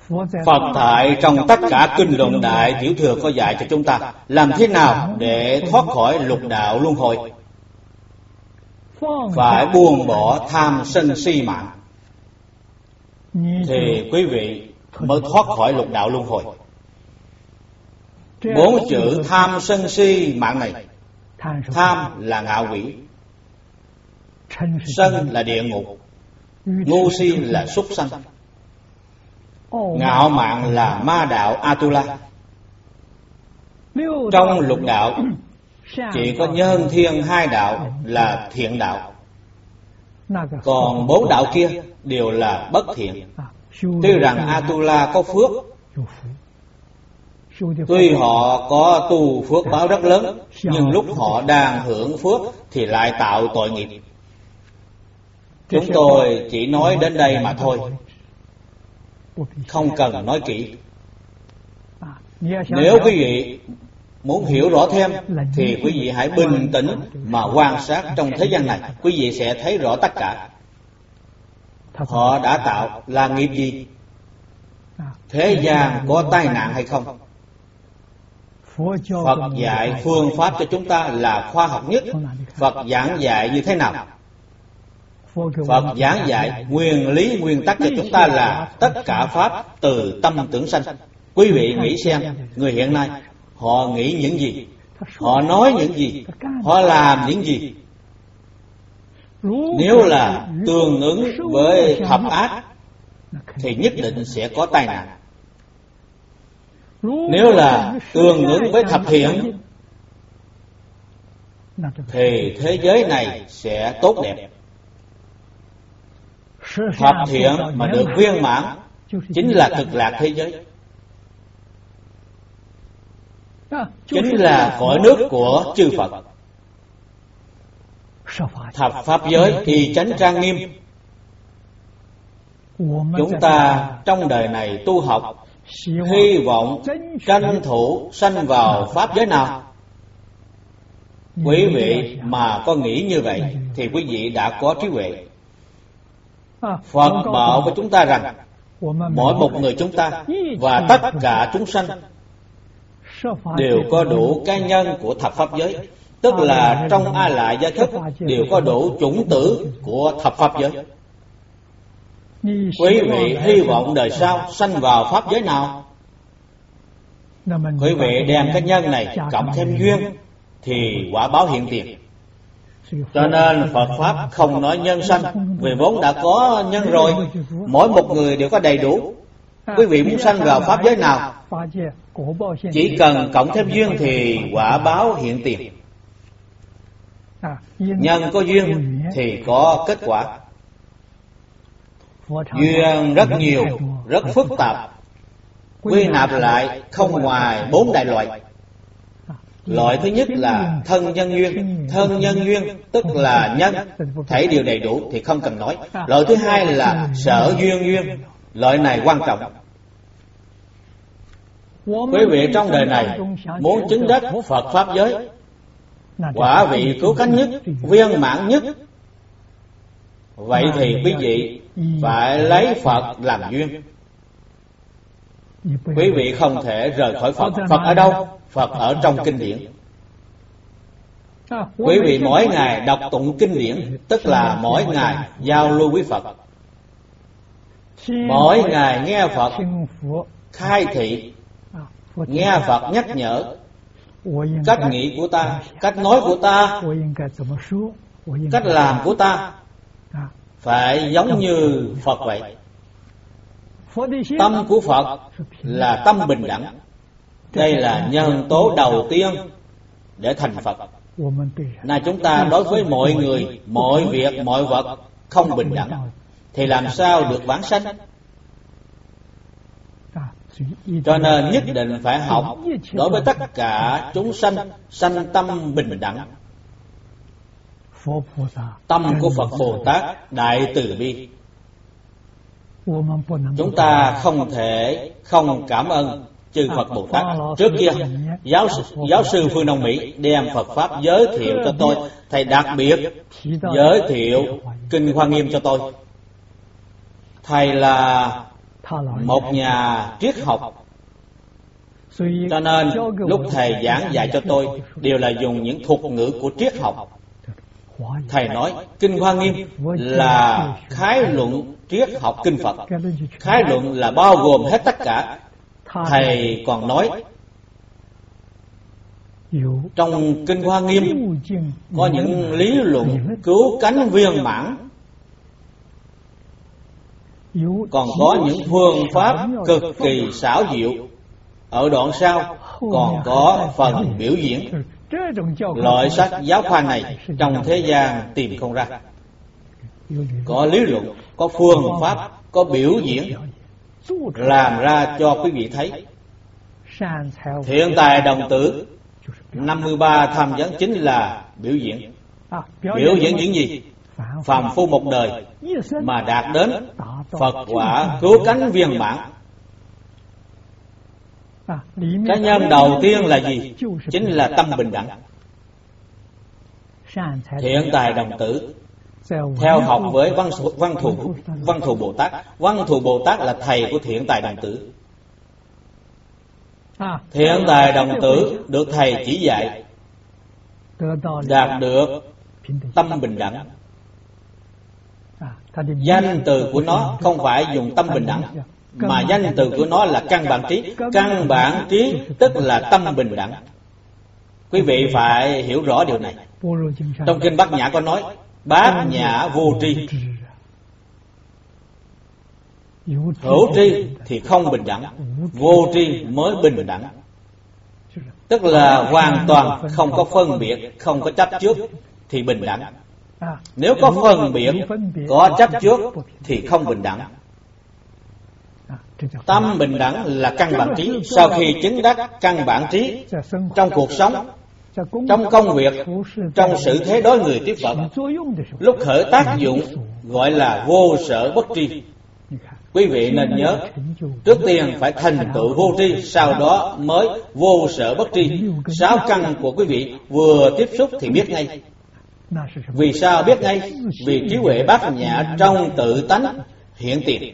Phật Thạy trong tất cả kinh luận Đại Tiểu Thừa có dạy cho chúng ta làm thế nào để thoát khỏi lục đạo luân hồi. Phải buông bỏ tham sân si mạng thì quý vị mới thoát khỏi lục đạo luân hồi. 4 chữ tham sân si mạng này, tham là ngạ quỷ, sân là địa ngục, ngu si là súc sanh, ngạo mạn là ma đạo Atula. Trong lục đạo chỉ có nhân thiên 2 đạo là thiện đạo, còn 4 đạo kia đều là bất thiện. Tuy rằng Atula có phước, tuy họ có tu phước báo rất lớn, nhưng lúc họ đang hưởng phước thì lại tạo tội nghiệp. Chúng tôi chỉ nói đến đây mà thôi, không cần nói kỹ. Nếu quý vị muốn hiểu rõ thêm thì quý vị hãy bình tĩnh mà quan sát trong thế gian này, quý vị sẽ thấy rõ tất cả. Họ đã tạo là nghiệp gì? Thế gian có tai nạn hay không? Phật dạy phương pháp cho chúng ta là khoa học nhất. Phật giảng dạy như thế nào? Phật giảng dạy nguyên lý nguyên tắc cho chúng ta là tất cả pháp từ tâm tưởng sanh. Quý vị nghĩ xem, người hiện nay họ nghĩ những gì, họ nói những gì, họ làm những gì. Nếu là tương ứng với thập ác thì nhất định sẽ có tai nạn. Nếu là tương ứng với thập thiện thì thế giới này sẽ tốt đẹp. Thập thiện mà được viên mãn chính là cực lạc thế giới, chính là cõi nước của chư Phật. Thập pháp giới thì chánh trang nghiêm. Chúng ta trong đời này tu học, hy vọng tranh thủ sanh vào pháp giới nào? Quý vị mà có nghĩ như vậy thì quý vị đã có trí huệ. Phật bảo với chúng ta rằng mỗi một người chúng ta và tất cả chúng sanh đều có đủ cái nhân của thập pháp giới, tức là trong A Lại Gia Thức đều có đủ chủng tử của thập pháp giới. Quý vị hy vọng đời sau sanh vào pháp giới nào? Quý vị đem cái nhân này cộng thêm duyên thì quả báo hiện tiền. Cho nên Phật Pháp không nói nhân sanh, vì vốn đã có nhân rồi, mỗi một người đều có đầy đủ. Quý vị muốn sanh vào pháp giới nào, chỉ cần cộng thêm duyên thì quả báo hiện tiền. Nhân có duyên thì có kết quả. Duyên rất nhiều, rất phức tạp, quy nạp lại không ngoài 4 đại loại. Loại thứ nhất là thân nhân duyên. Thân nhân duyên tức là nhân, thảy đều đầy đủ thì không cần nói. Loại thứ hai là sở duyên duyên. Loại này quan trọng. Quý vị trong đời này muốn chứng đắc Phật Pháp giới, quả vị cứu cánh nhất, viên mãn nhất, vậy thì quý vị phải lấy Phật làm duyên. Quý vị không thể rời khỏi Phật. Phật ở đâu? Phật ở trong kinh điển. Quý vị mỗi ngày đọc tụng kinh điển, tức là mỗi ngày giao lưu với Phật. Mỗi ngày nghe Phật khai thị, nghe Phật nhắc nhở cách nghĩ của ta, cách nói của ta, cách làm của ta phải giống như Phật vậy. Tâm của Phật là tâm bình đẳng. Đây là nhân tố đầu tiên để thành Phật. Này chúng ta đối với mọi người, mọi việc, mọi vật không bình đẳng thì làm sao được vãng sanh? Cho nên nhất định phải học đối với tất cả chúng sanh, sanh tâm bình đẳng. Tâm của Phật Bồ Tát đại từ bi. Chúng ta không thể không cảm ơn chư Phật Bồ Tát. Trước kia giáo sư Phương Đông Mỹ đem Phật Pháp giới thiệu cho tôi. Thầy đặc biệt giới thiệu Kinh Hoa Nghiêm cho tôi. Thầy là một nhà triết học. Cho nên lúc thầy giảng dạy cho tôi đều là dùng những thuật ngữ của triết học. Thầy nói Kinh Hoa Nghiêm là khái luận triết học kinh Phật. Khái luận là bao gồm hết tất cả. Thầy còn nói trong Kinh Hoa Nghiêm có những lý luận cứu cánh viên mãn, còn có những phương pháp cực kỳ xảo diệu. Ở đoạn sau còn có phần biểu diễn. Loại sách giáo khoa này trong thế gian tìm không ra. Có lý luận, có phương pháp, có biểu diễn, làm ra cho quý vị thấy. Thiện tài đồng tử 53 tham vấn chính là biểu diễn. Biểu diễn những gì? Phàm phu một đời mà đạt đến Phật quả cứu cánh viên mãn. Cái nhân đầu tiên là gì? Chính là tâm bình đẳng. Thiện tài đồng tử theo học với Văn Thù Bồ Tát. Văn Thù Bồ Tát là thầy của thiện tài đồng tử. Thiện tài đồng tử được thầy chỉ dạy đạt được tâm bình đẳng. Danh từ của nó không phải dùng tâm bình đẳng, mà danh từ của nó là căn bản trí. Căn bản trí tức là tâm bình đẳng. Quý vị phải hiểu rõ điều này. Trong Kinh Bát Nhã có nói Bát Nhã vô tri. Hữu tri thì không bình đẳng, vô tri mới bình đẳng. Tức là hoàn toàn không có phân biệt, không có chấp trước thì bình đẳng. Nếu có phân biệt, có chấp trước thì không bình đẳng. Tâm bình đẳng là căn bản trí. Sau khi chứng đắc căn bản trí trong cuộc sống, trong công việc, trong sự thế đối người tiếp vật, lúc khởi tác dụng gọi là vô sở bất tri. Quý vị nên nhớ, trước tiên phải thành tựu vô tri, sau đó mới vô sở bất tri. 6 căn của quý vị vừa tiếp xúc thì biết ngay. Vì sao biết ngay? Vì trí huệ bát nhã trong tự tánh hiện tiền.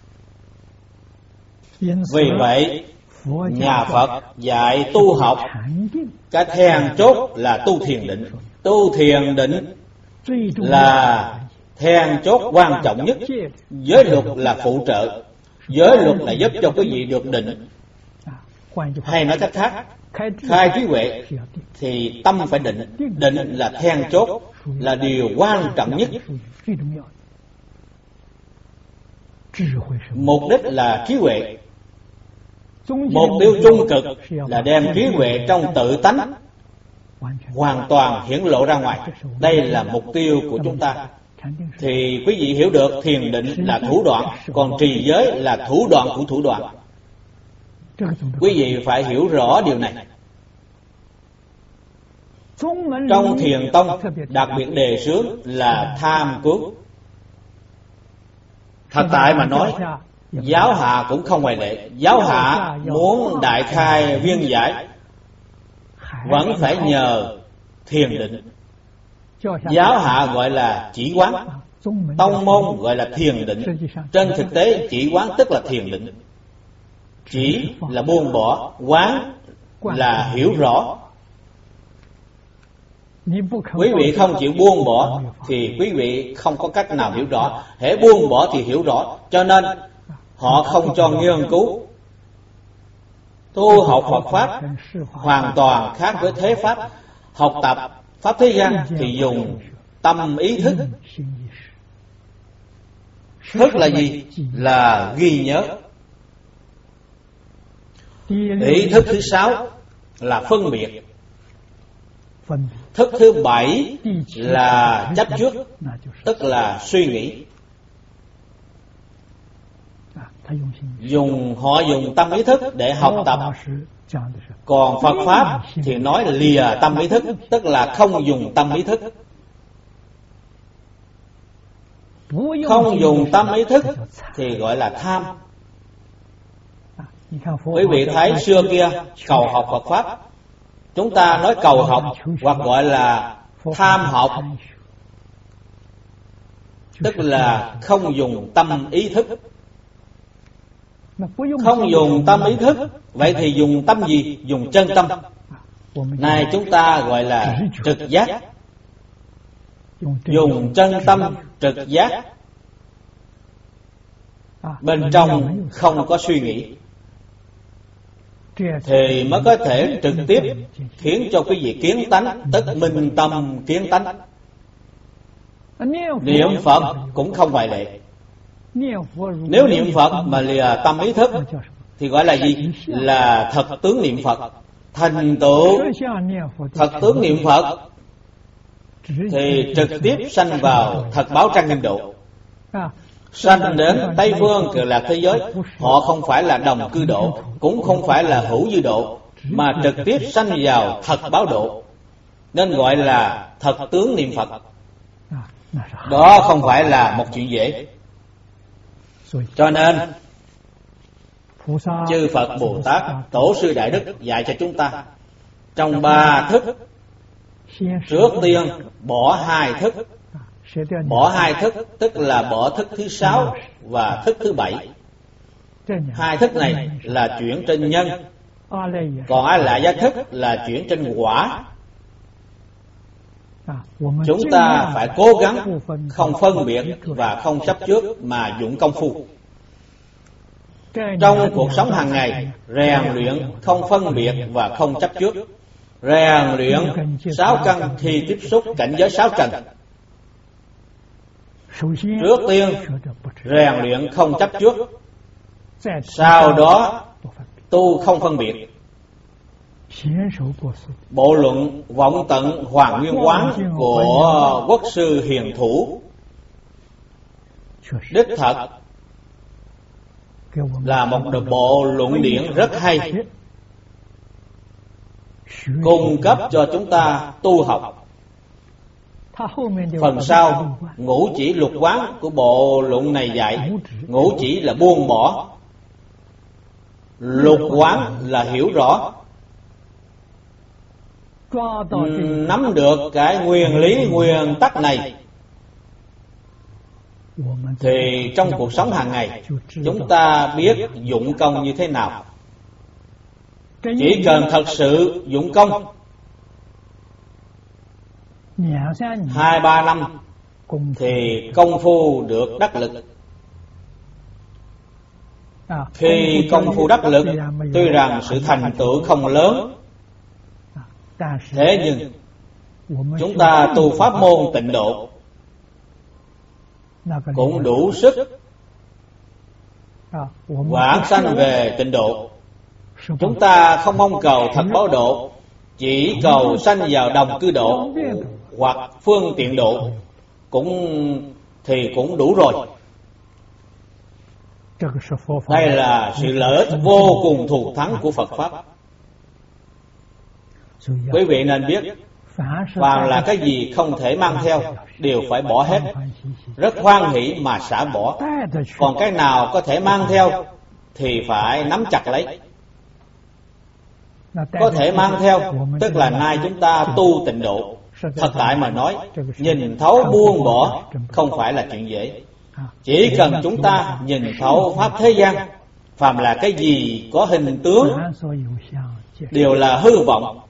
Vì vậy nhà Phật dạy tu học, cái then chốt là tu thiền định. Tu thiền định là then chốt quan trọng nhất. Giới luật là phụ trợ. Giới luật là giúp cho quý vị được định. Hay nói cách khác, khai trí huệ thì tâm phải định. Định là then chốt, là điều quan trọng nhất. Mục đích là trí huệ. Mục tiêu trung cực là đem trí huệ trong tự tánh hoàn toàn hiển lộ ra ngoài. Đây là mục tiêu của chúng ta. Thì quý vị hiểu được thiền định là thủ đoạn, còn trì giới là thủ đoạn của thủ đoạn. Quý vị phải hiểu rõ điều này. Trong thiền tông đặc biệt đề xướng là tham cứu. Thật tại mà nói, giáo hạ cũng không ngoại lệ. Giáo hạ muốn đại khai viên giải vẫn phải nhờ thiền định. Giáo hạ gọi là chỉ quán, tông môn gọi là thiền định. Trên thực tế chỉ quán tức là thiền định. Chỉ là buông bỏ, quán là hiểu rõ. Quý vị không chịu buông bỏ thì quý vị không có cách nào hiểu rõ. Hễ buông bỏ thì hiểu rõ. Cho nên họ không cho nghiên cứu. Tu học Phật Pháp hoàn toàn khác với thế Pháp. Học tập Pháp thế gian thì dùng tâm ý thức. Thức là gì? Là ghi nhớ. Ý thức thứ 6 là phân biệt. Thức thứ 7 là chấp trước, tức là suy nghĩ. Họ dùng tâm ý thức để học tập. Còn Phật Pháp thì nói lìa tâm ý thức, tức là không dùng tâm ý thức. Không dùng tâm ý thức thì gọi là tham. Quý vị thấy xưa kia cầu học Phật Pháp, chúng ta nói cầu học hoặc gọi là tham học, tức là không dùng tâm ý thức. Không dùng tâm ý thức, vậy thì dùng tâm gì? Dùng chân tâm. Này chúng ta gọi là trực giác. Dùng chân tâm trực giác, bên trong không có suy nghĩ, thì mới có thể trực tiếp khiến cho quý vị kiến tánh, tức minh tâm kiến tánh. Niệm Phật cũng không ngoại lệ. Nếu niệm Phật mà lìa tâm ý thức thì gọi là gì? Là thật tướng niệm Phật. Thành tựu thật tướng niệm Phật thì trực tiếp sanh vào thật báo trang nghiêm độ. Sanh đến Tây Phương Cực Lạc thế giới, họ không phải là đồng cư độ, cũng không phải là hữu dư độ, mà trực tiếp sanh vào thật báo độ, nên gọi là thật tướng niệm Phật. Đó không phải là một chuyện dễ. Cho nên chư Phật Bồ Tát, Tổ sư Đại Đức dạy cho chúng ta trong 3 thức, trước tiên bỏ 2 thức. Bỏ 2 thức tức là bỏ thức thứ 6 và thức thứ 7. 2 thức này là chuyển trên nhân, còn A La Gia thức là chuyển trên quả. Chúng ta phải cố gắng không phân biệt và không chấp trước mà dụng công phu. Trong cuộc sống hàng ngày, rèn luyện không phân biệt và không chấp trước, rèn luyện 6 căn khi tiếp xúc cảnh giới 6 trần. Trước tiên rèn luyện không chấp trước, sau đó tu không phân biệt. Bộ luận Vọng Tận Hoàng Nguyên Quán của Quốc sư Hiền Thủ đích thật là một bộ luận điển rất hay, cung cấp cho chúng ta tu học. Phần sau ngũ chỉ lục quán của bộ luận này dạy, ngũ chỉ là buông bỏ, lục quán là hiểu rõ. Nắm được cái nguyên lý nguyên tắc này thì trong cuộc sống hàng ngày chúng ta biết dụng công như thế nào. Chỉ cần thật sự dụng công 2-3 năm thì công phu được đắc lực. Khi công phu đắc lực, tuy rằng sự thành tựu không lớn, thế nhưng chúng ta tu pháp môn tịnh độ cũng đủ sức vãng sanh về tịnh độ. Chúng ta không mong cầu thật báo độ, chỉ cầu sanh vào đồng cư độ hoặc phương tiện độ cũng đủ rồi. Đây là sự lợi ích vô cùng thù thắng của Phật Pháp. Quý vị nên biết, phàm là cái gì không thể mang theo đều phải bỏ hết, rất hoan hỷ mà xả bỏ. Còn cái nào có thể mang theo thì phải nắm chặt lấy. Có thể mang theo tức là nay chúng ta tu tịnh độ. Thật tại mà nói, nhìn thấu buông bỏ không phải là chuyện dễ. Chỉ cần chúng ta nhìn thấu pháp thế gian, phàm là cái gì có hình tướng đều là hư vọng.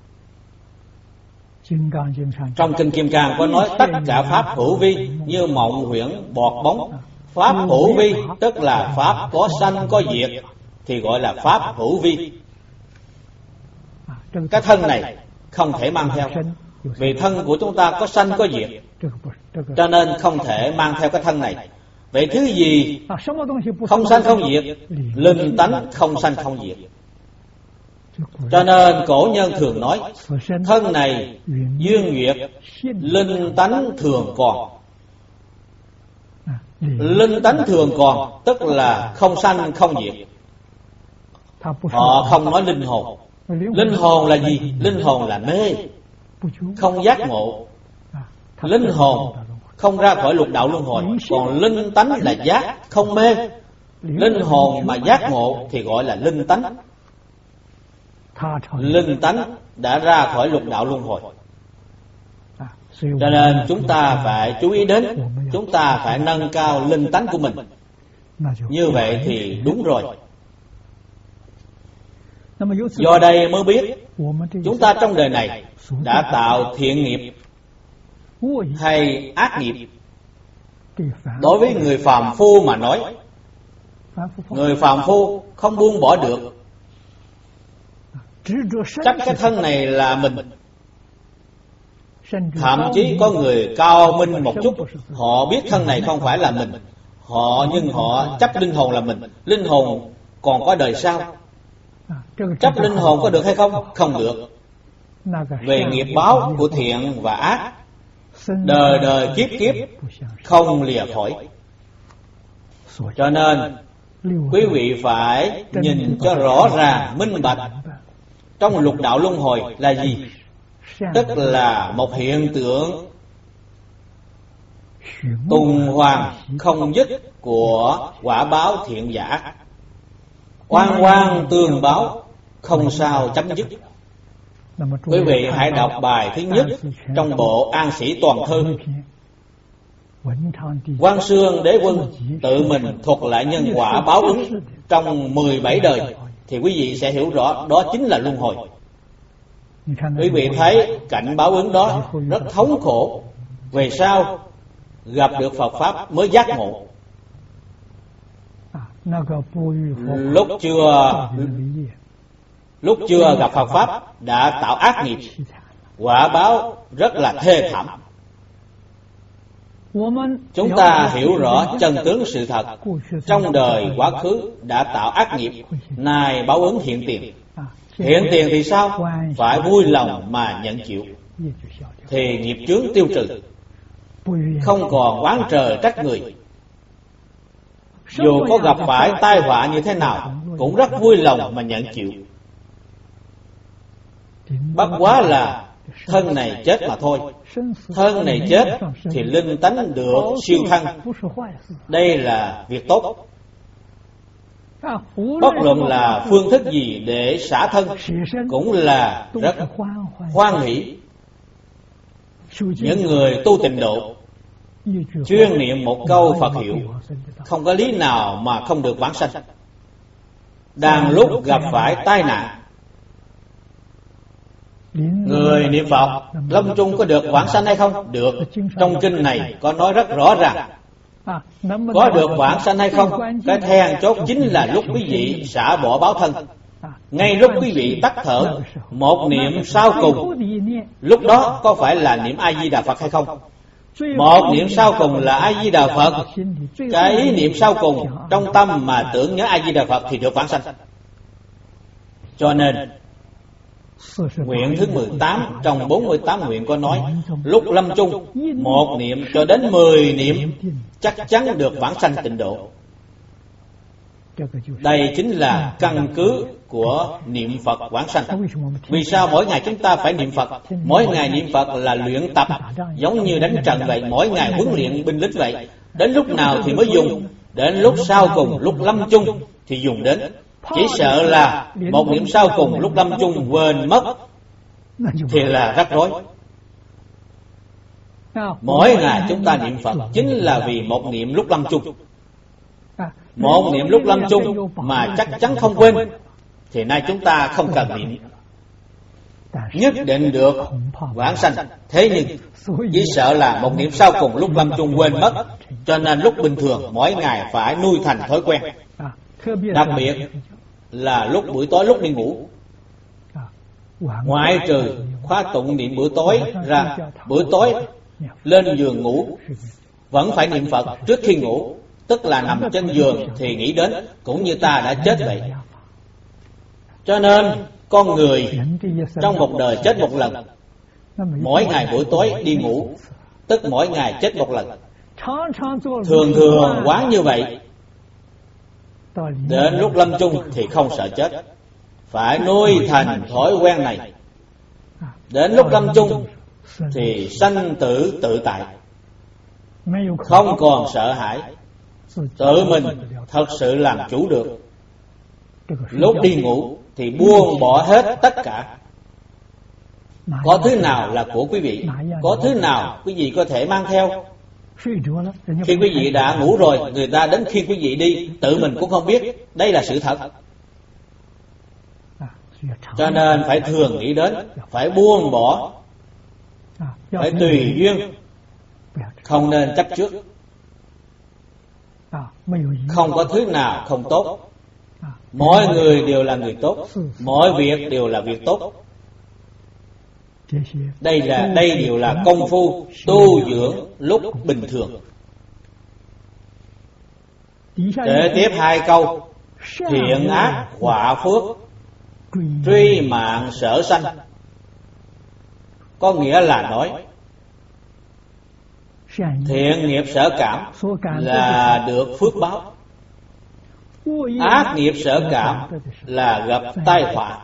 Trong Kinh Kim Cang có nói tất cả pháp hữu vi như mộng huyễn bọt bóng. Pháp hữu vi tức là pháp có sanh có diệt, thì gọi là pháp hữu vi. Cái thân này không thể mang theo, vì thân của chúng ta có sanh có diệt, cho nên không thể mang theo cái thân này. Vậy thứ gì không sanh không diệt? Linh tánh không sanh không diệt. Cho nên cổ nhân thường nói thân này duyên nguyệt, linh tánh thường còn. Linh tánh thường còn tức là không sanh không diệt. Họ không nói linh hồn. Linh hồn là gì? Linh hồn là mê, không giác ngộ. Linh hồn không ra khỏi lục đạo luân hồi, còn linh tánh là giác, không mê. Linh hồn mà giác ngộ thì gọi là linh tánh. Linh tánh đã ra khỏi lục đạo luân hồi. Cho nên chúng ta phải chú ý đến, chúng ta phải nâng cao linh tánh của mình. Như vậy thì đúng rồi. Do đây mới biết chúng ta trong đời này đã tạo thiện nghiệp hay ác nghiệp. Đối với người phàm phu mà nói, người phàm phu không buông bỏ được, chấp cái thân này là mình. Thậm chí có người cao minh một chút, họ biết thân này không phải là mình, nhưng họ chấp linh hồn là mình. Linh hồn còn có đời sau. Chấp linh hồn có được hay không? Không được. Về nghiệp báo của thiện và ác, đời đời kiếp kiếp không lìa khỏi. Cho nên quý vị phải nhìn cho rõ ràng, minh bạch. Trong lục đạo luân hồi là gì? Tức là một hiện tượng tuần hoàn không dứt của quả báo thiện và ác. Oan oan tương báo, không sao chấm dứt. Quý vị hãy đọc bài thứ nhất trong bộ An Sĩ Toàn Thư. Quan Xương Đế Quân tự mình thuật lại nhân quả báo ứng trong 17 đời, thì quý vị sẽ hiểu rõ đó chính là luân hồi. Quý vị thấy cảnh báo ứng đó rất thống khổ. Về sau gặp được Phật Pháp mới giác ngộ. Lúc chưa gặp Phật Pháp đã tạo ác nghiệp, quả báo rất là thê thảm. Chúng ta hiểu rõ chân tướng sự thật. Trong đời quá khứ đã tạo ác nghiệp, nay báo ứng hiện tiền. Hiện tiền thì sao? Phải vui lòng mà nhận chịu, thì nghiệp chướng tiêu trừ, không còn oán trời trách người. Dù có gặp phải tai họa như thế nào cũng rất vui lòng mà nhận chịu. Bất quá là thân này chết mà thôi. Thân này chết thì linh tánh được siêu thăng. Đây là việc tốt. Bất luận là phương thức gì để xả thân cũng là rất hoan hỷ. Những người tu tịnh độ chuyên niệm một câu Phật hiệu, không có lý nào mà không được vãng sanh. Đang lúc gặp phải tai nạn, người niệm Phật lâm chung có được vãng sanh hay không? Được. Trong kinh này có nói rất rõ ràng. Có được vãng sanh hay không, cái then chốt chính là lúc quý vị xả bỏ báo thân. Ngay lúc quý vị tắt thở, một niệm sau cùng, lúc đó có phải là niệm A Di Đà Phật hay không? Một niệm sau cùng là A Di Đà Phật. Cái ý niệm sau cùng trong tâm mà tưởng nhớ A Di Đà Phật thì được vãng sanh. Cho nên nguyện thứ 18 trong 48 nguyện có nói, lúc lâm chung một niệm cho đến 10 niệm chắc chắn được vãng sanh tịnh độ. Đây chính là căn cứ của niệm Phật vãng sanh. Vì sao mỗi ngày chúng ta phải niệm Phật? Mỗi ngày niệm Phật là luyện tập, giống như đánh trận vậy, mỗi ngày huấn luyện binh lính vậy. Đến lúc nào thì mới dùng? Đến lúc sau cùng, lúc lâm chung thì dùng đến. Chỉ sợ là một niệm sau cùng lúc lâm chung quên mất thì là rắc rối. Mỗi ngày chúng ta niệm Phật chính là vì một niệm lúc lâm chung. Một niệm lúc lâm chung mà chắc chắn không quên thì nay chúng ta không cần niệm, nhất định được vãng sanh. Thế nhưng chỉ sợ là một niệm sau cùng lúc lâm chung quên mất, cho nên lúc bình thường mỗi ngày phải nuôi thành thói quen. Đặc biệt là lúc buổi tối lúc đi ngủ, ngoại trừ khóa tụng niệm buổi tối ra, buổi tối lên giường ngủ vẫn phải niệm Phật trước khi ngủ. Tức là nằm trên giường thì nghĩ đến cũng như ta đã chết vậy. Cho nên con người trong một đời chết một lần. Mỗi ngày buổi tối đi ngủ, tức mỗi ngày chết một lần. Thường thường quá như vậy, đến lúc lâm chung thì không sợ chết. Phải nuôi thành thói quen này. Đến lúc lâm chung thì sanh tử tự tại, không còn sợ hãi, tự mình thật sự làm chủ được. Lúc đi ngủ thì buông bỏ hết tất cả. Có thứ nào là của quý vị, có thứ nào quý vị có thể mang theo. Khi quý vị đã ngủ rồi, người ta đến khi quý vị đi, tự mình cũng không biết. Đây là sự thật. Cho nên phải thường nghĩ đến, phải buông bỏ, phải tùy duyên, không nên chấp trước. Không có thứ nào không tốt. Mỗi người đều là người tốt, mọi việc đều là việc tốt. Đây đều là công phu tu dưỡng lúc bình thường. Để tiếp 2 câu: thiện ác họa phước, truy mạng sở sanh. Có nghĩa là nói thiện nghiệp sở cảm là được phước báo, ác nghiệp sở cảm là gặp tai họa.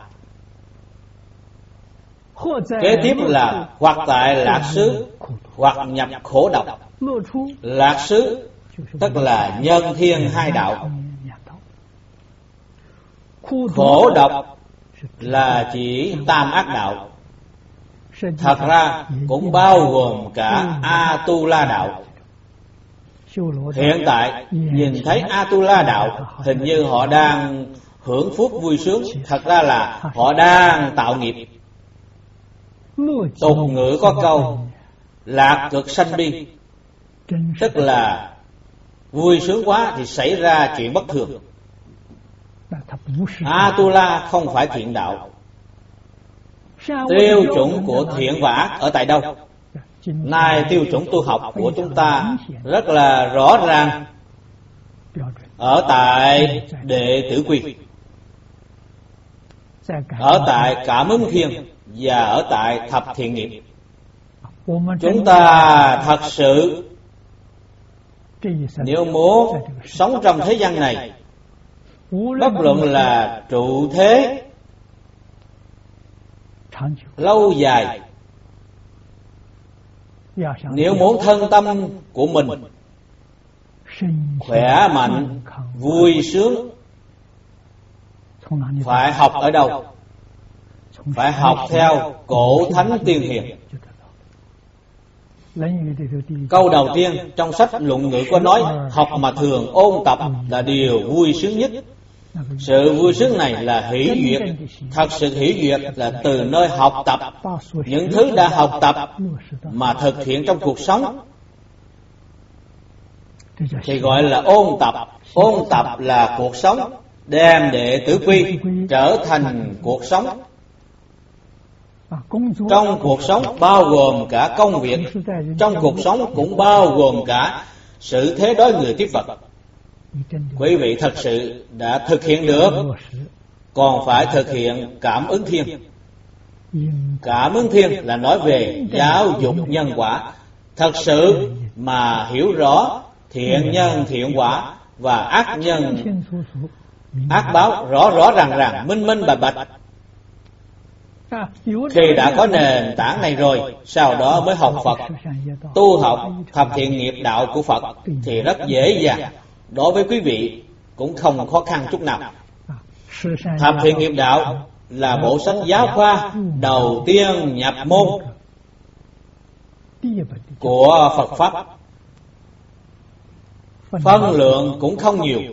Kế tiếp là hoặc tại lạc xứ, hoặc nhập khổ độc. Lạc xứ tức là nhân thiên 2 đạo. Khổ độc là chỉ tam ác đạo. Thật ra cũng bao gồm cả Atula đạo. Hiện tại nhìn thấy Atula đạo, hình như họ đang hưởng phúc vui sướng, thật ra là họ đang tạo nghiệp. Tục ngữ có câu lạc cực sanh bi, tức là vui sướng quá thì xảy ra chuyện bất thường. Atula không phải thiện đạo. Tiêu chuẩn của thiện và ác ở tại đâu? Nay tiêu chuẩn tu học của chúng ta rất là rõ ràng, ở tại đệ tử quy, ở tại cảm ứng thiên và ở tại thập thiện nghiệp. Chúng ta thật sự nếu muốn sống trong thế gian này, bất luận là trụ thế lâu dài, nếu muốn thân tâm của mình khỏe mạnh, vui sướng, phải học ở đâu? Phải học theo cổ thánh tiên hiền. Câu đầu tiên trong sách Luận Ngữ có nói học mà thường ôn tập là điều vui sướng nhất. Sự vui sướng này là hỷ duyệt. Thật sự hỷ duyệt là từ nơi học tập những thứ đã học tập mà thực hiện trong cuộc sống, thì gọi là ôn tập. Ôn tập là cuộc sống, đem đệ tử quy trở thành cuộc sống. Trong cuộc sống bao gồm cả công việc, trong cuộc sống cũng bao gồm cả sự thế đối người tiếp vật. Quý vị thật sự đã thực hiện được, còn phải thực hiện cảm ứng thiên. Cảm ứng thiên là nói về giáo dục nhân quả. Thật sự mà hiểu rõ thiện nhân thiện quả và ác nhân ác báo rõ ràng, minh bạch bạch. Khi đã có nền tảng này rồi, sau đó mới học Phật, tu học thập thiện nghiệp đạo của Phật thì rất dễ dàng. Đối với quý vị cũng không khó khăn chút nào. Thập thiện nghiệp đạo là bộ sách giáo khoa đầu tiên nhập môn của Phật Pháp. Phân lượng cũng không nhiều.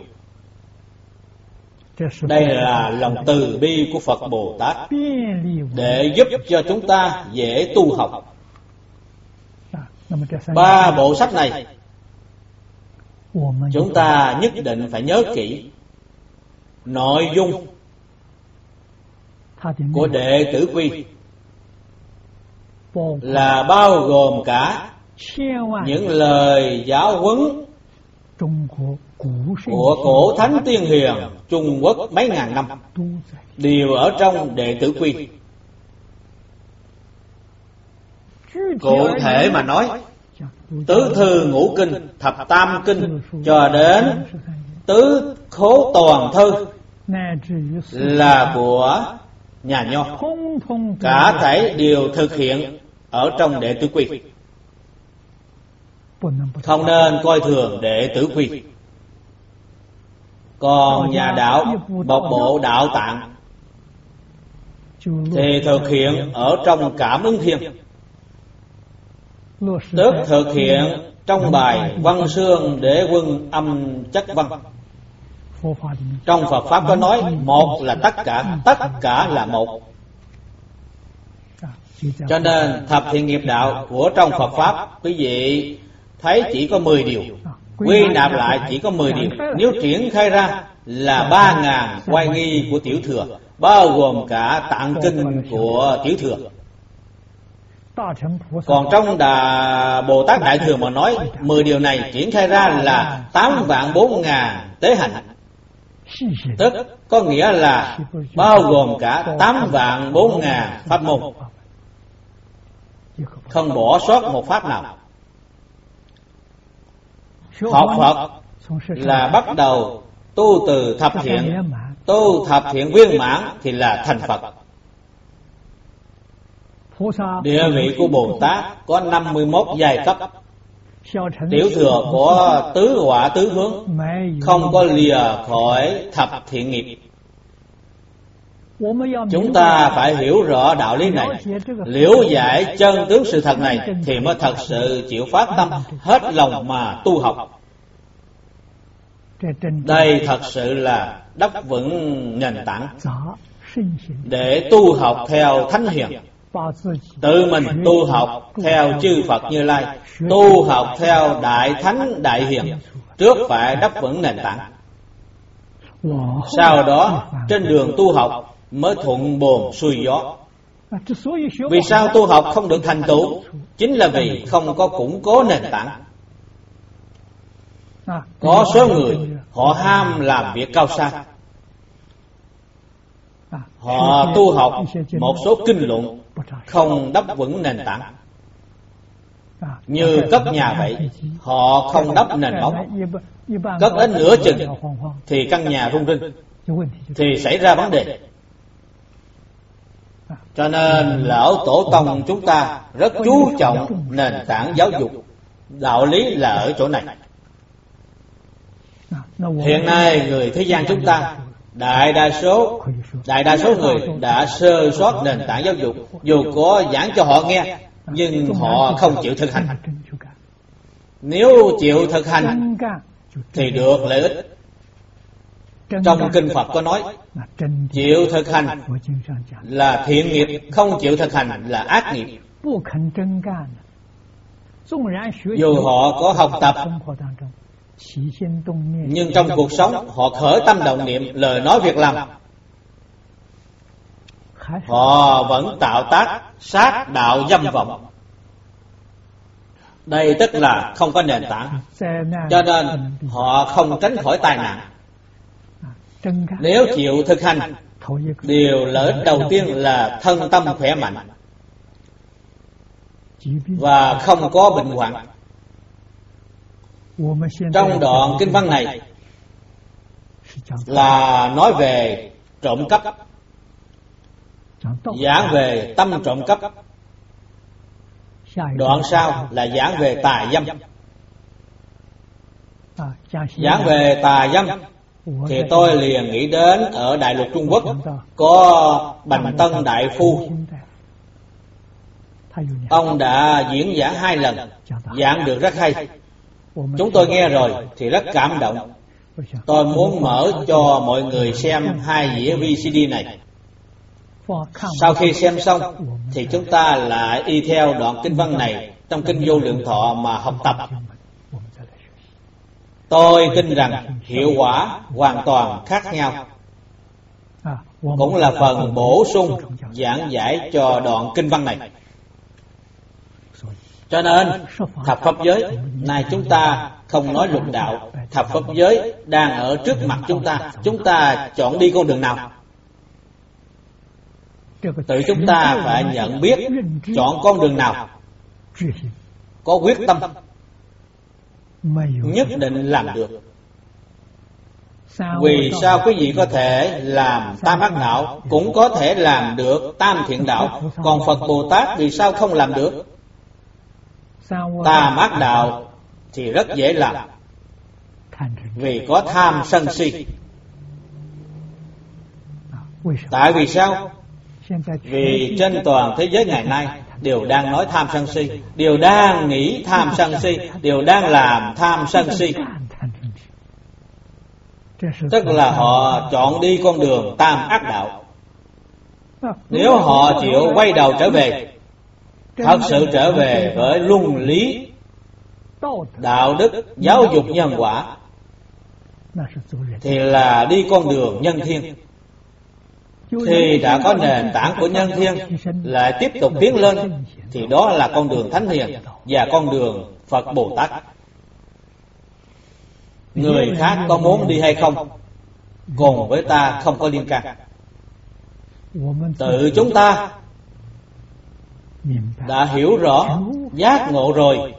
Đây là lòng từ bi của Phật Bồ Tát để giúp cho chúng ta dễ tu học. 3 bộ sách này chúng ta nhất định phải nhớ kỹ. Nội dung của đệ tử quy là bao gồm cả những lời giáo huấn của cổ thánh tiên hiền Trung Quốc mấy ngàn năm, đều ở trong đệ tử quy. Cụ thể mà nói, tứ thư ngũ kinh, thập tam kinh cho đến tứ khố toàn thư là của nhà Nho, cả thảy đều thực hiện ở trong đệ tử quy. Không nên coi thường đệ tử quy. Còn nhà đạo một bộ đạo tạng thì thực hiện ở trong cảm ứng thiên, tức thực hiện trong bài Văn Xương Đế Quân Âm Chất Văn. Trong Phật Pháp có nói một là tất cả là một. Cho nên thập thiện nghiệp đạo của trong Phật Pháp, quý vị thấy chỉ có 10 điều, quy nạp lại chỉ có 10 điều. Nếu triển khai ra là 3.000 oai nghi của Tiểu Thừa, bao gồm cả tạng kinh của Tiểu Thừa. Còn trong Bồ Tát Đại Thừa mà nói 10 điều này triển khai ra là 8.400.000 tế hạnh, tức có nghĩa là bao gồm cả 8.400.000 pháp môn, không bỏ sót một pháp nào. Học Phật là bắt đầu tu từ thập thiện, tu thập thiện viên mãn thì là thành Phật. Địa vị của Bồ Tát có 51 giai cấp. Tiểu Thừa có tứ hỏa tứ hướng, không có lìa khỏi thập thiện nghiệp. Chúng ta phải hiểu rõ đạo lý này, liễu giải chân tướng sự thật này thì mới thật sự chịu phát tâm hết lòng mà tu học. Đây thật sự là đắp vững nền tảng để tu học theo thánh hiền. Tự mình tu học theo chư Phật Như Lai, tu học theo đại thánh đại hiền, trước phải đắp vững nền tảng. Sau đó trên đường tu học mới thuận buồm xuôi gió. Vì sao tu học không được thành tựu? Chính là vì không có củng cố nền tảng. Có số người họ ham làm việc cao xa, họ tu học một số kinh luận không đắp vững nền tảng. Như cất nhà vậy, họ không đắp nền móng, cất đến nửa chừng thì căn nhà rung rinh, thì xảy ra vấn đề. Cho nên lão tổ tông chúng ta rất chú trọng nền tảng giáo dục. Đạo lý là ở chỗ này. Hiện nay người thế gian chúng ta đại đa số người đã sơ sót nền tảng giáo dục. Dù có giảng cho họ nghe nhưng họ không chịu thực hành. Nếu chịu thực hành thì được lợi ích. Trong kinh Phật có nói chịu thực hành là thiện nghiệp, không chịu thực hành là ác nghiệp. Dù họ có học tập nhưng trong cuộc sống họ khởi tâm động niệm, lời nói việc làm họ vẫn tạo tác sát đạo dâm vọng. Đây tức là không có nền tảng, cho nên họ không tránh khỏi tai nạn. Nếu chịu thực hành, điều lợi ích đầu tiên là thân tâm khỏe mạnh và không có bệnh hoạn. Trong đoạn kinh văn này là nói về trộm cắp, giảng về tâm trộm cắp. Đoạn sau là giảng về tà dâm. Giảng về tà dâm thì tôi liền nghĩ đến ở Đại Lục Trung Quốc có Bành Tân Đại Phu. Ông đã diễn giảng 2 lần, giảng được rất hay. Chúng tôi nghe rồi thì rất cảm động. Tôi muốn mở cho mọi người xem 2 đĩa VCD này. Sau khi xem xong thì chúng ta lại y theo đoạn kinh văn này trong kinh Vô Lượng Thọ mà học tập. Tôi tin rằng hiệu quả hoàn toàn khác nhau, cũng là phần bổ sung giảng giải cho đoạn kinh văn này. Cho nên thập pháp giới này chúng ta không nói luận đạo, thập pháp giới đang ở trước mặt chúng ta chọn đi con đường nào? Tự chúng ta phải nhận biết chọn con đường nào, có quyết tâm nhất định làm được. Vì sao quý vị có thể làm tam ác đạo, cũng có thể làm được tam thiện đạo, còn Phật Bồ Tát vì sao không làm được? Tam ác đạo thì rất dễ làm, vì có tham sân si. Tại vì sao? Vì trên toàn thế giới ngày nay đều đang nói tham sân si, đều đang nghĩ tham sân si, đều đang làm tham sân si. tức là họ chọn đi con đường tam ác đạo. Nếu họ chịu quay đầu trở về, thật sự trở về với luân lý, đạo đức, giáo dục nhân quả, thì là đi con đường nhân thiên. Thì đã có nền tảng của nhân thiên, lại tiếp tục tiến lên, thì đó là con đường thánh hiền và con đường Phật Bồ Tát. Người khác có muốn đi hay không, cùng với ta không có liên can. Tự chúng ta đã hiểu rõ, giác ngộ rồi,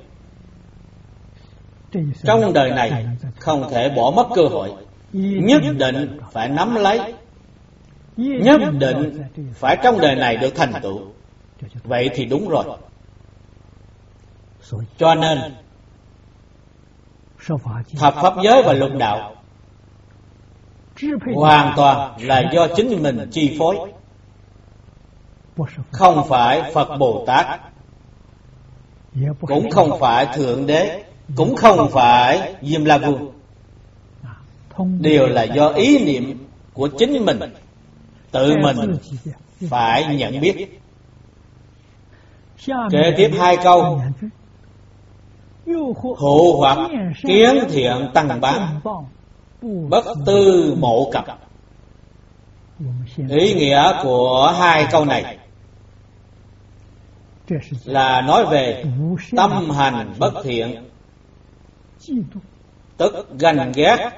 trong đời này không thể bỏ mất cơ hội, nhất định phải nắm lấy, nhất định phải trong đời này được thành tựu. Vậy thì đúng rồi. Cho nên thập pháp giới và luận đạo hoàn toàn là do chính mình chi phối, không phải Phật Bồ Tát, cũng không phải Thượng Đế, cũng không phải Diêm La Vương. Đều là do ý niệm của chính mình, tự mình phải nhận biết. Kế tiếp 2 câu: hụ hoặc kiến thiện tăng bá, bất tư mộ cập. Ý nghĩa của 2 câu này là nói về tâm hành bất thiện, tức ganh ghét,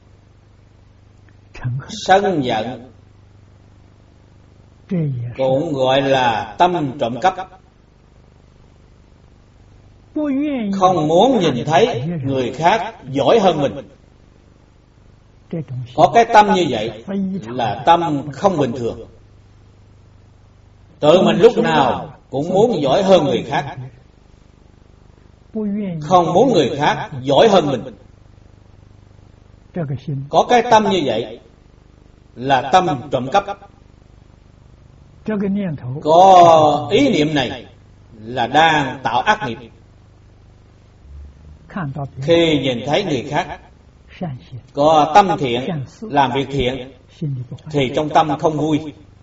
sân giận, cũng gọi là tâm trộm cắp. Không muốn nhìn thấy người khác giỏi hơn mình. Có cái tâm như vậy là tâm không bình thường. Tự mình lúc nào cũng muốn giỏi hơn người khác, không muốn người khác giỏi hơn mình. Có cái tâm như vậy là tâm trộm cắp. Có ý niệm này là đang tạo ác nghiệp. Khi nhìn thấy người khác có tâm thiện, làm việc thiện, thì trong tâm không vui.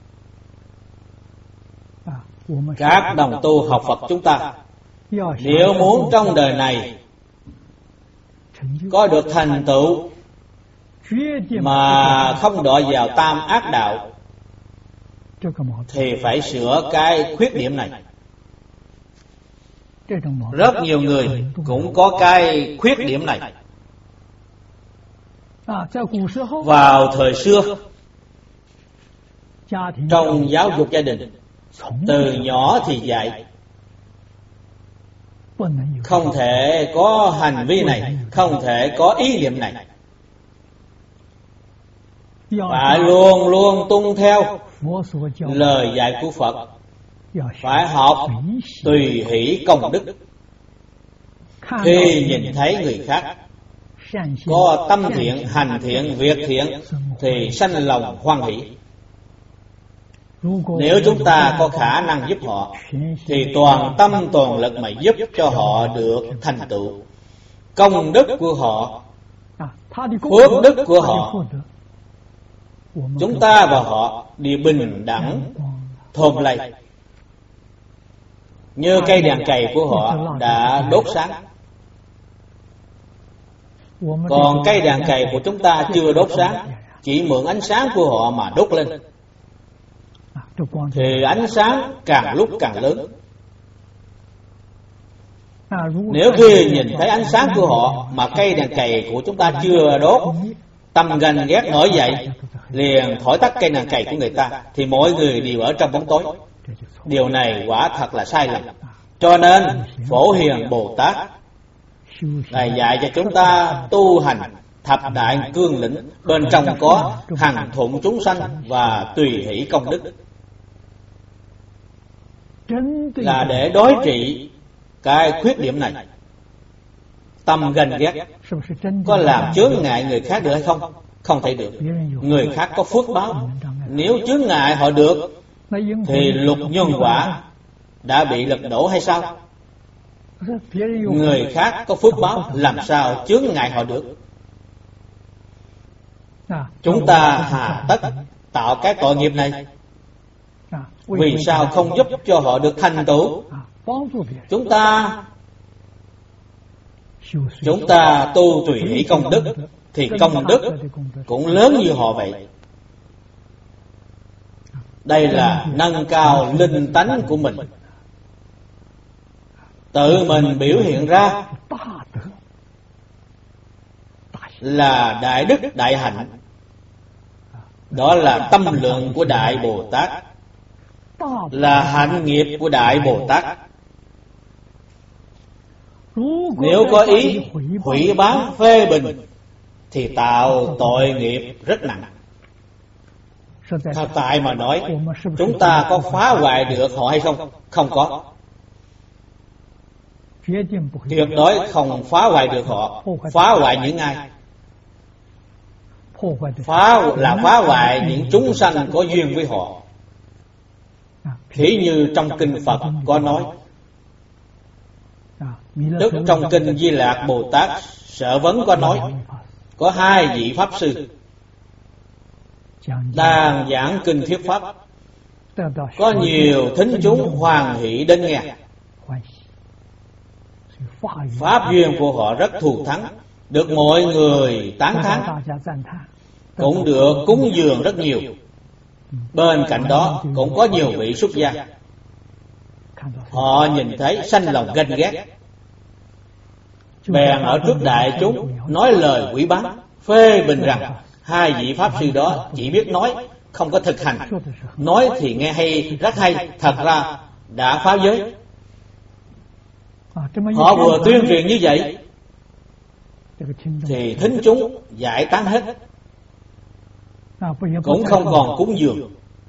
Các đồng tu học Phật chúng ta, nếu muốn trong đời này có được thành tựu mà không đọa vào tam ác đạo, thì phải sửa cái khuyết điểm này. Rất nhiều người cũng có cái khuyết điểm này. Vào thời xưa, trong giáo dục gia đình, từ nhỏ thì dạy không thể có hành vi này, không thể có ý niệm này, phải luôn luôn tuân theo lời dạy của Phật, phải học tùy hỷ công đức. Khi nhìn thấy người khác có tâm thiện, hành thiện, việc thiện, thì sanh lòng hoan hỷ. Nếu chúng ta có khả năng giúp họ, thì toàn tâm toàn lực mà giúp cho họ được thành tựu. Công đức của họ, phước đức của họ, chúng ta và họ đều bình đẳng thơm lây. Như cây đèn cày của họ đã đốt sáng, còn cây đèn cày của chúng ta chưa đốt sáng, chỉ mượn ánh sáng của họ mà đốt lên, thì ánh sáng càng lúc càng lớn. Nếu khi nhìn thấy ánh sáng của họ mà cây đèn cày của chúng ta chưa đốt, tâm ganh ghét nổi dậy, liền thổi tắt cây đèn cày của người ta, thì mọi người đều ở trong bóng tối. Điều này quả thật là sai lầm. Cho nên Phổ Hiền Bồ Tát Ngài dạy cho chúng ta tu hành thập đại cương lĩnh, bên trong có hằng thuận chúng sanh và tùy hỷ công đức, là để đối trị cái khuyết điểm này. Tâm ganh ghét có làm chướng ngại người khác được hay không? Không thể được. Người khác có phước báo, nếu chướng ngại họ được, thì luật nhân quả đã bị lật đổ hay sao? Người khác có phước báo, làm sao chướng ngại họ được? Chúng ta hà tất tạo cái tội nghiệp này? Vì sao không giúp cho họ được thành tựu? Chúng ta tu tùy hỷ công đức thì công đức cũng lớn như họ vậy. Đây là nâng cao linh tánh của mình, tự mình biểu hiện ra là đại đức đại hạnh. Đó là tâm lượng của Đại Bồ Tát, là hạnh nghiệp của Đại Bồ Tát. Nếu có ý hủy bán phê bình thì tạo tội nghiệp rất nặng. Tại mà nói, chúng ta có phá hoại được họ hay không? Không có. Tuyệt đối không phá hoại được họ. Phá hoại những ai? Phá hoại những chúng sanh có duyên với họ. Thí như trong kinh Phật có nói, tức trong kinh Di Lạc Bồ Tát Sở Vấn có nói, có 2 vị Pháp Sư đang giảng kinh thuyết Pháp, có nhiều thính chúng hoan hỷ đến nghe. Pháp duyên của họ rất thù thắng, được mọi người tán thán, cũng được cúng dường rất nhiều. Bên cạnh đó cũng có nhiều vị xuất gia. Họ nhìn thấy sanh lòng ganh ghét, bèn ở trước đại chúng nói lời quỷ báng, phê bình rằng 2 vị Pháp Sư đó chỉ biết nói, không có thực hành. Nói thì nghe hay, rất hay, thật ra đã phá giới. Họ vừa tuyên truyền như vậy thì thính chúng giải tán hết, cũng không còn cúng dường.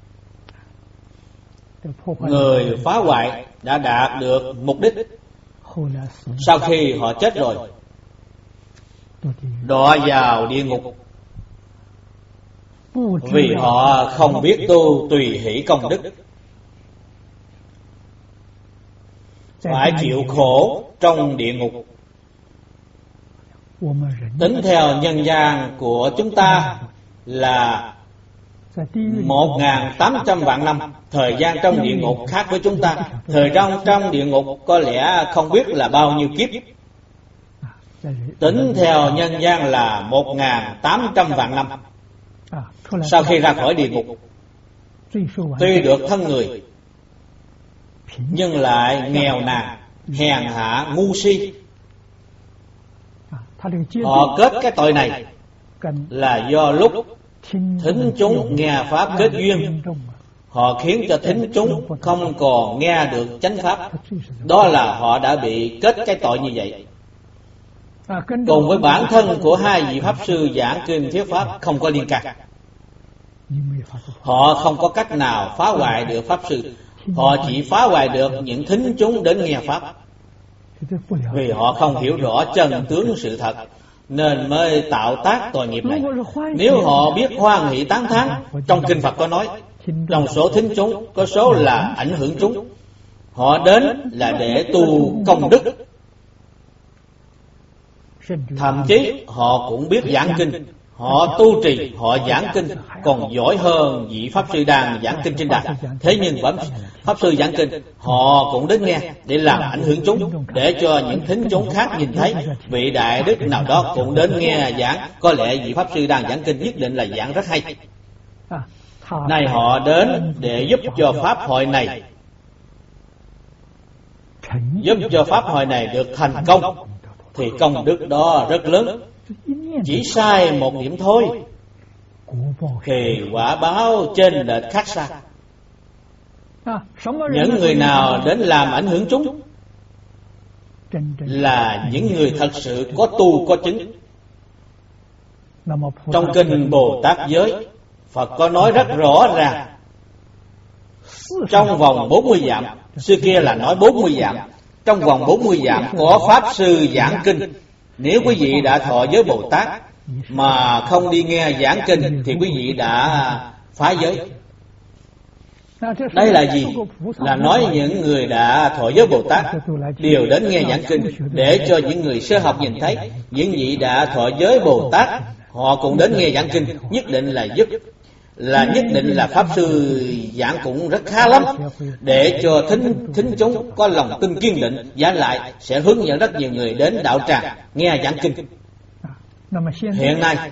Người phá hoại đã đạt được mục đích. Sau khi họ chết rồi, đọa vào địa ngục, vì họ không biết tu tùy hỷ công đức, phải chịu khổ trong địa ngục. Tính theo nhân gian của chúng ta là 1.800 vạn năm. Thời gian trong địa ngục khác với chúng ta. Thời gian trong địa ngục có lẽ không biết là bao nhiêu kiếp. Tính theo nhân gian là 1.800 vạn năm. Sau khi ra khỏi địa ngục, tuy được thân người, nhưng lại nghèo nàn, hèn hạ, ngu si. Họ kết cái tội này là do lúc thính chúng nghe Pháp kết duyên, họ khiến cho thính chúng không còn nghe được chánh Pháp. Đó là họ đã bị kết cái tội như vậy. Cùng với bản thân của 2 vị Pháp Sư giảng kinh thuyết Pháp không có liên can. Họ không có cách nào phá hoại được Pháp Sư. Họ chỉ phá hoại được những thính chúng đến nghe Pháp, vì họ không hiểu rõ chân tướng sự thật, nên mới tạo tác tội nghiệp này. Nếu họ biết hoan hỷ tán thán, trong kinh Phật có nói, trong số thính chúng có số là ảnh hưởng chúng. Họ đến là để tu công đức. Thậm chí họ cũng biết giảng kinh, họ tu trì, họ giảng kinh còn giỏi hơn vị Pháp Sư đang giảng kinh trên đài. Thế nhưng Pháp Sư giảng kinh, họ cũng đến nghe để làm ảnh hưởng chúng, để cho những thính chúng khác nhìn thấy vị đại đức nào đó cũng đến nghe giảng. Có lẽ vị Pháp Sư đang giảng kinh nhất định là giảng rất hay. Này họ đến để giúp cho Pháp hội này, giúp cho Pháp hội này được thành công, thì công đức đó rất lớn. Chỉ sai một điểm thôi thì quả báo trên lệch khác xa. Những người nào đến làm ảnh hưởng chúng là những người thật sự có tu có chứng. Trong kinh Bồ Tát Giới, Phật có nói rất rõ ràng, trong vòng 40 dặm, xưa kia là nói 40 dặm, trong vòng 40 dặm có Pháp Sư giảng kinh. Nếu quý vị đã thọ giới Bồ Tát mà không đi nghe giảng kinh thì quý vị đã phá giới. Đây là gì? Là nói những người đã thọ giới Bồ Tát đều đến nghe giảng kinh, để cho những người sơ học nhìn thấy những vị đã thọ giới Bồ Tát họ cũng đến nghe giảng kinh, nhất định là pháp sư giảng cũng rất khá lắm, để cho thính chúng có lòng tin kiên định, giả lại sẽ hướng dẫn rất nhiều người đến đạo tràng nghe giảng kinh. Hiện nay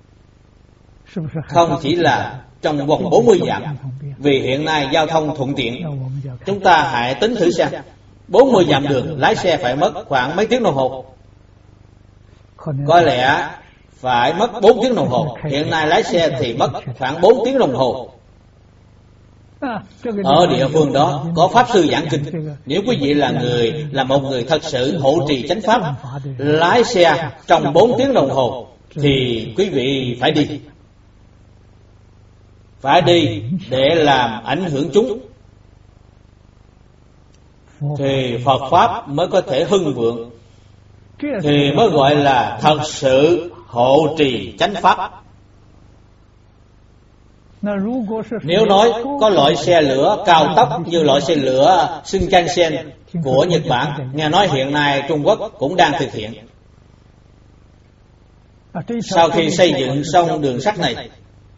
không chỉ là trong vòng 40 dặm, vì hiện nay giao thông thuận tiện, chúng ta hãy tính thử xem, 40 dặm đường lái xe phải mất khoảng mấy tiếng đồng hồ? Có lẽ phải mất 4 tiếng đồng hồ. Hiện nay lái xe thì mất khoảng 4 tiếng đồng hồ. Ở địa phương đó có pháp sư giảng kinh. Nếu quý vị là một người thật sự hộ trì chánh pháp, lái xe trong 4 tiếng đồng hồ thì quý vị phải đi để làm ảnh hưởng chúng, thì Phật pháp mới có thể hưng vượng, thì mới gọi là thật sự hộ trì chánh pháp. Nếu nói có loại xe lửa cao tốc như loại xe lửa Shinkansen của Nhật Bản, nghe nói hiện nay Trung Quốc cũng đang thực hiện. Sau khi xây dựng xong đường sắt này,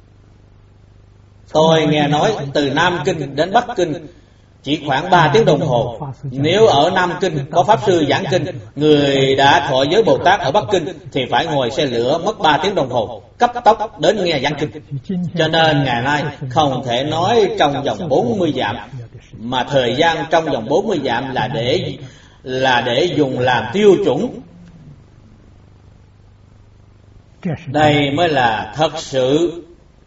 tôi nghe nói từ Nam Kinh đến Bắc Kinh chỉ khoảng 3 tiếng đồng hồ. Nếu ở Nam Kinh có pháp sư giảng kinh, người đã thọ giới Bồ Tát ở Bắc Kinh thì phải ngồi xe lửa mất 3 tiếng đồng hồ cấp tốc đến nghe giảng kinh. Cho nên ngày nay không thể nói trong vòng 40 dặm, mà thời gian trong vòng 40 dặm là để dùng làm tiêu chuẩn. Đây mới là thật sự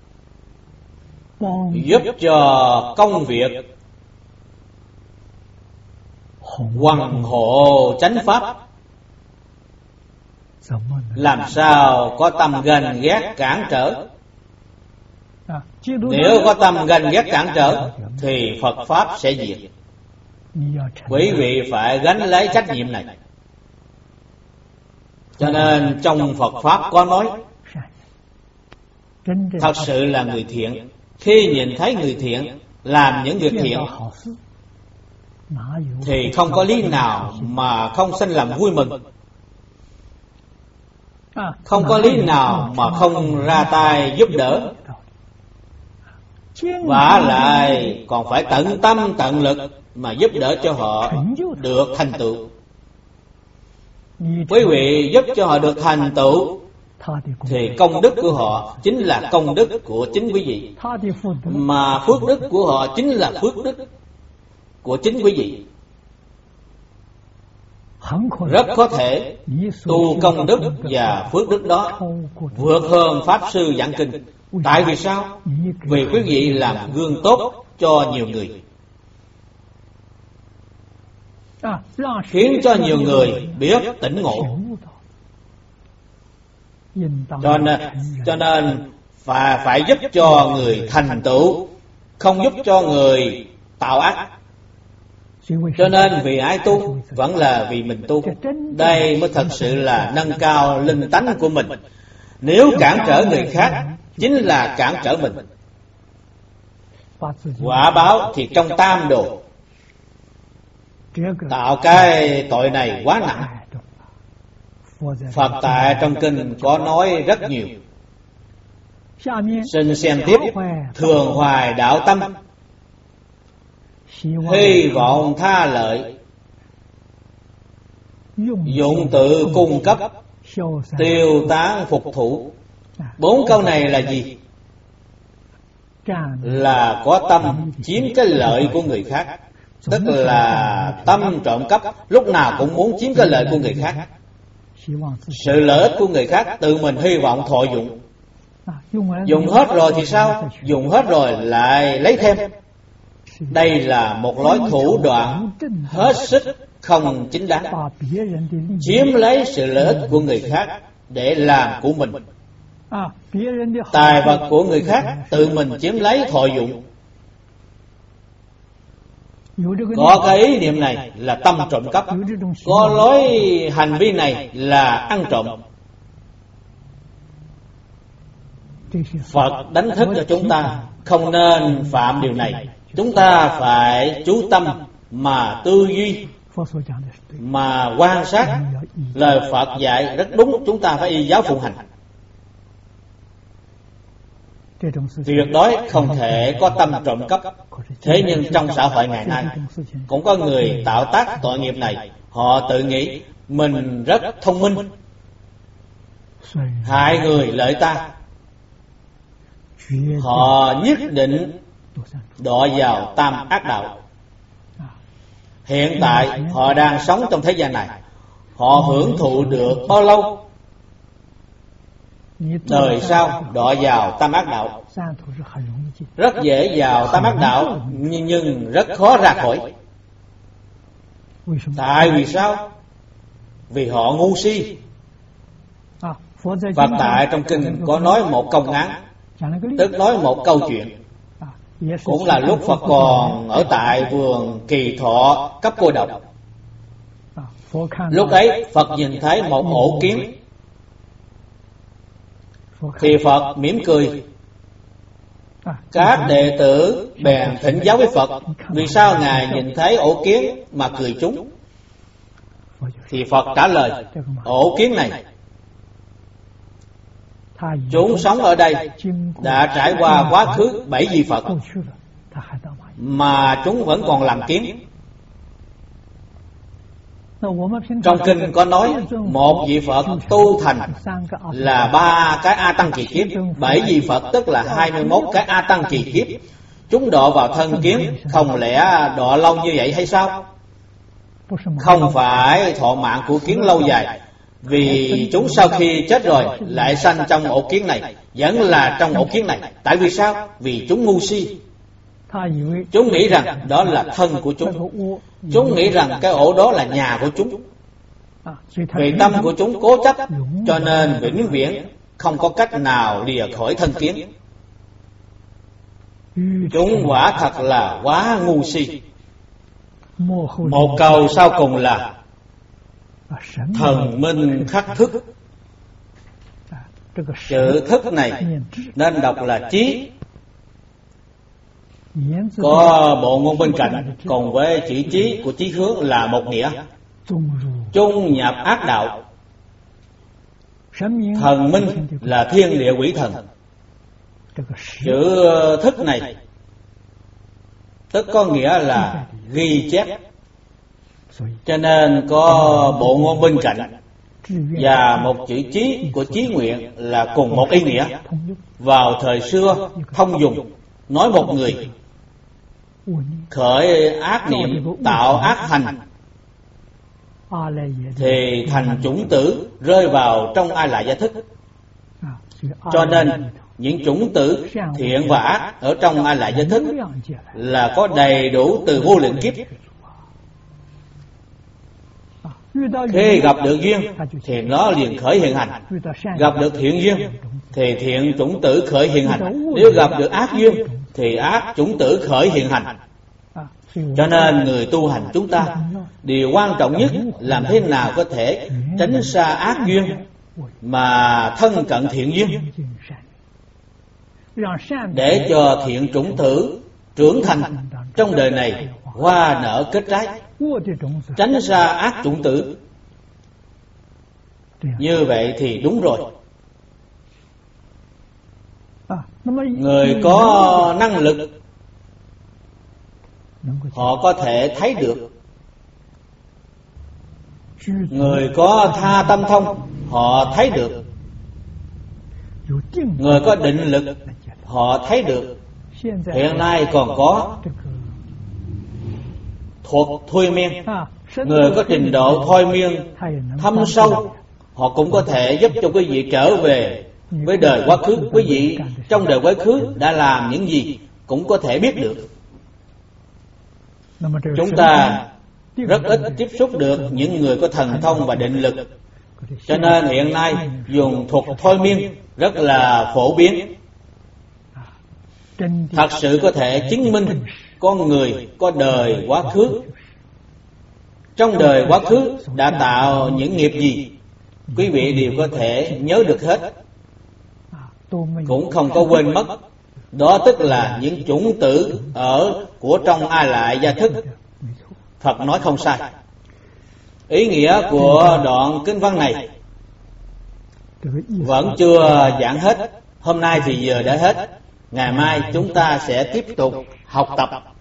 giúp cho công việc hoằng hộ chánh pháp. Làm sao có tâm ganh ghét cản trở? Nếu có tâm ganh ghét cản trở thì Phật pháp sẽ diệt. Quý vị phải gánh lấy trách nhiệm này. Cho nên trong Phật pháp có nói, thật sự là người thiện, khi nhìn thấy người thiện làm những việc thiện thì không có lý nào mà không sanh lòng vui mừng, không có lý nào mà không ra tay giúp đỡ, và lại còn phải tận tâm tận lực mà giúp đỡ cho họ được thành tựu. Quý vị giúp cho họ được thành tựu thì công đức của họ chính là công đức của chính quý vị, mà phước đức của họ chính là phước đức của chính quý vị. Rất có thể tu công đức và phước đức đó vượt hơn pháp sư giảng kinh. Tại vì sao? Vì quý vị làm gương tốt cho nhiều người, khiến cho nhiều người biết tỉnh ngộ. Cho nên phải giúp cho người thành tựu, không giúp cho người tạo ác. Cho nên vì ai tu vẫn là vì mình tu. Đây mới thật sự là nâng cao linh tánh của mình. Nếu cản trở người khác chính là cản trở mình. Quả báo thì trong tam đồ. Tạo cái tội này quá nặng. Phật tại trong kinh có nói rất nhiều. Xin xem tiếp. Thường hoài đạo tâm, hy vọng tha lợi, dụng tự cung cấp, tiêu tán phục thủ. 4 câu này là gì? Là có tâm chiếm cái lợi của người khác, tức là tâm trộm cắp, lúc nào cũng muốn chiếm cái lợi của người khác. Sự lợi ích của người khác tự mình hy vọng thọ dụng. Dùng hết rồi thì sao? Dùng hết rồi lại lấy thêm. Đây là một lối thủ đoạn hết sức không chính đáng, chiếm lấy sự lợi ích của người khác để làm của mình. Tài vật của người khác tự mình chiếm lấy thọ dụng. Có cái ý niệm này là tâm trộm cắp, có lối hành vi này là ăn trộm. Phật đánh thức cho chúng ta không nên phạm điều này. Chúng ta phải chú tâm mà tư duy, mà quan sát. Lời Phật dạy rất đúng, chúng ta phải y giáo phụng hành. Tuyệt đối không thể có tâm trộm cắp. Thế nhưng trong xã hội ngày nay cũng có người tạo tác tội nghiệp này. Họ tự nghĩ mình rất thông minh, hại người lợi ta. Họ nhất định đọa vào tam ác đạo. Hiện tại họ đang sống trong thế gian này. Họ hưởng thụ được bao lâu, đời sau đọa vào tam ác đạo. Rất dễ vào tam ác đạo, nhưng rất khó ra khỏi. Tại vì sao? Vì họ ngu si. Phật tại trong kinh có nói một công án, tức nói một câu chuyện. Cũng là lúc Phật còn ở tại vườn Kỳ Thọ cấp cô độc. Lúc ấy Phật nhìn thấy một ổ kiến, thì Phật mỉm cười. Các đệ tử bèn thỉnh giáo với Phật, vì sao Ngài nhìn thấy ổ kiến mà cười chúng? Thì Phật trả lời, ổ kiến này chúng sống ở đây đã trải qua quá khứ 7 vị Phật, mà chúng vẫn còn làm kiến. Trong kinh có nói một vị Phật tu thành là 3 cái A Tăng kỳ kiếp, 7 vị Phật tức là 21 cái A Tăng kỳ kiếp. Chúng đọa vào thân kiến, không lẽ đọa lâu như vậy hay sao? Không phải thọ mạng của kiến lâu dài, vì chúng sau khi chết rồi lại sanh trong ổ kiến này, vẫn là trong ổ kiến này. Tại vì sao? Vì chúng ngu si. Chúng nghĩ rằng đó là thân của chúng. Chúng nghĩ rằng cái ổ đó là nhà của chúng. Vì tâm của chúng cố chấp, cho nên vĩnh viễn không có cách nào lìa khỏi thân kiến. Chúng quả thật là quá ngu si. Một câu sau cùng là thần minh khắc thức. Chữ thức này nên đọc là trí. Có bộ ngôn bên cạnh cùng với chữ trí của chí hướng là một nghĩa. Chung nhập ác đạo. Thần minh là thiên địa quỷ thần. Chữ thức này tức có nghĩa là ghi chép, cho nên có bộ ngôn bên cạnh và một chữ chí của chí nguyện là cùng một ý nghĩa. Vào thời xưa thông dùng nói một người khởi ác niệm tạo ác hành thì thành chủng tử rơi vào trong A Lại Gia Thức. Cho nên những chủng tử thiện và ác ở trong A Lại Gia Thức là có đầy đủ từ vô lượng kiếp. Khi gặp được duyên thì nó liền khởi hiện hành. Gặp được thiện duyên thì thiện chủng tử khởi hiện hành. Nếu gặp được ác duyên thì ác chủng tử khởi hiện hành. Cho nên người tu hành chúng ta, điều quan trọng nhất làm thế nào có thể tránh xa ác duyên mà thân cận thiện duyên, để cho thiện chủng tử trưởng thành trong đời này, hoa nở kết trái, tránh xa ác chủng tử. Như vậy thì đúng rồi. Người có năng lực họ có thể thấy được. Người có tha tâm thông họ thấy được. Người có định lực họ thấy được. Hiện nay còn có thuật thôi miên. Người có trình độ thôi miên thâm sâu, họ cũng có thể giúp cho quý vị trở về với đời quá khứ. Quý vị trong đời quá khứ đã làm những gì cũng có thể biết được. Chúng ta rất ít tiếp xúc được những người có thần thông và định lực, cho nên hiện nay dùng thuật thôi miên rất là phổ biến. Thật sự có thể chứng minh con người có đời quá khứ. Trong đời quá khứ đã tạo những nghiệp gì, quý vị đều có thể nhớ được hết, cũng không có quên mất. Đó tức là những chủng tử ở của trong A Lại Gia Thức. Phật nói không sai. Ý nghĩa của đoạn kinh văn này vẫn chưa giảng hết. Hôm nay thì giờ đã hết. Ngày mai chúng ta sẽ tiếp tục học tập